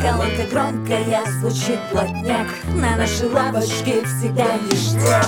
Колонка громкая, звучит плотняк. На нашей лавочке всегда ништяк.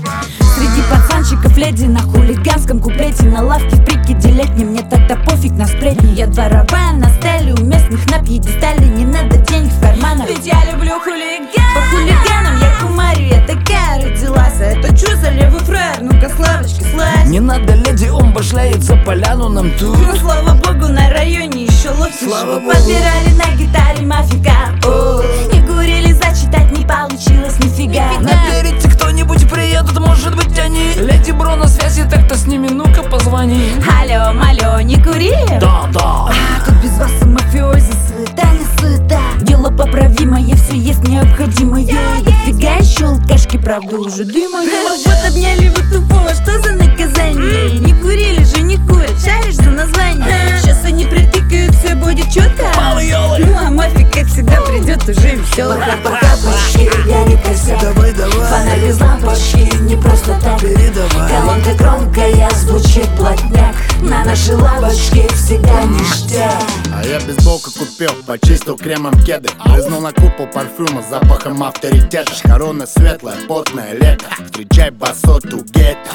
Среди пацанчиков леди на хулиганском куплете. На лавке в прикиде летнем, мне тогда пофиг на сплетни. Я дворовая на стеле, у местных на пьедестале. Не надо денег в карманах, ведь я люблю хулиган. По хулиганам я кумарю, я такая родилась. А это чё за левый фраер? Ну-ка с лавочки слазь. Не надо, леди, он башляется, поляну нам тут. Ну слава богу, на районе еще ловче. Подбирали на гитаре мафика. Не курили, зачитать не получилось нифига. Наберите кто-нибудь, приедут, может быть они. Леди Бро на связи, так-то с ними, ну-ка позвони. Алло, алло, не курили? Да. Тут без вас и мафиози, суета не суета. Дело поправимое, все есть необходимое. Дофига еще алкашки, правда уже дымая. Вот обняли вы тупого, что за наказание? Не курили же, не курят, шаришь за название. Сейчас они притыкают, все будет четко. Ну а мафик, как всегда, придет уже веселый. Пока-пока, горит косяк. Давай. Фонарь без лампочки, не просто так. Передавай. Колонка громкая, звучит плотняк. На нашей лавочке всегда ништяк. А я бейсболку купил, почистил кремом кеды. Брызнул на купол парфюма с запахом авторитета. Корона светлая, потное лето. Встречай басоту гетто.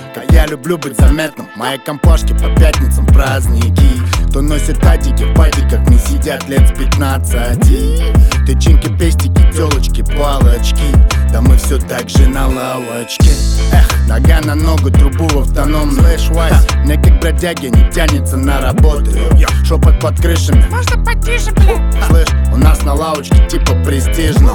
Я люблю быть заметным. Мои компашки по пятницам праздники. Кто носит адики в падиках, не сидят лет с 15. Тычинки, пестики, телочки, палочки. Да мы все так же на лавочке. Нога на ногу, трубу в автономную. Мне как бродяги не тянется на работу. Шепот под крышами. Можно потише, бля? Слышь, у нас на лавочке типа престижно.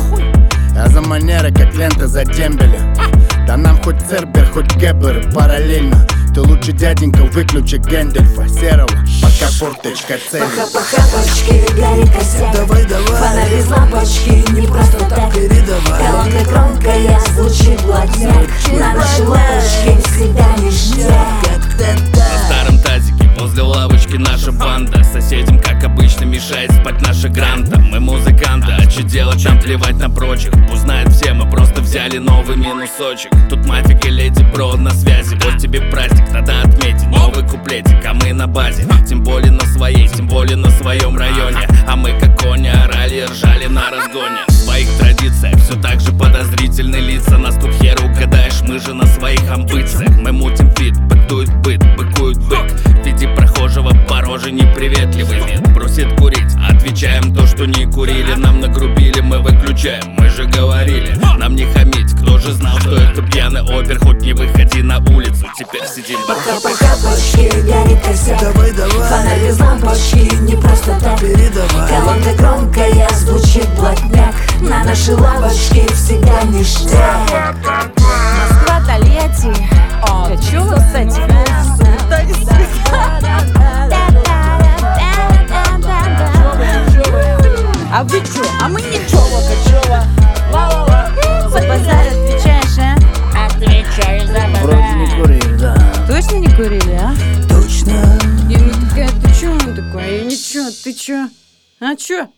Я за манеры, как лента за дембеля. Да нам хоть Цербер, хоть Геббер параллельно. Ты лучше, дяденька, выключи Гэндальфа серого, пока форточка целит. Пока пачки, горит косяк. Давай. Фонарь без лампочки, не просто так. Передавай. Колонка громкая, звучит плотняк. На нашей лавочке всегда ништяк. На старом тазике возле лавочки наша банда. Соседям, как обычно, мешает спать наша гранта. Мы музыканты, а что делать, нам плевать на прочих. Узнают все, мы просто взяли новый минусочек. Тут мафик и леди Бро на связи. Вот тебе праздник, надо отметить новый куплетик. А мы на базе, тем более на своей, тем более на своем районе. А мы как кони орали и ржали на разгоне. В своих традициях все так же подозрительные лица. Нас тут хер угадаешь, мы же на своих амбициях. Мы мутим фит, бытует быт, быкует бык. В виде прохожего по роже неприветливый вид. Просит курить, отвечаем то, что не курили. Нам нагрубили, мы выключаем, мы же говорили нам не хамить, кто же знал, что это пьяный опер. Хоть не выходи на улицу, теперь сидим Пока пачки, горит косяк. Давай. Фонарь без лампочки, не просто так. Передавай. Колонка громкая, звучит плотняк. На нашей лавочке всегда ништяк. Москва, Тольятти. О, чё вы с этим? А вы чё? А мы ничего. За базар отвечаешь, а? Отвечаю за базар. Вроде не курили, да. Точно не курили, а? Точно. Я не такая, ты чё он такой? Я ничего, ты чё? А чё?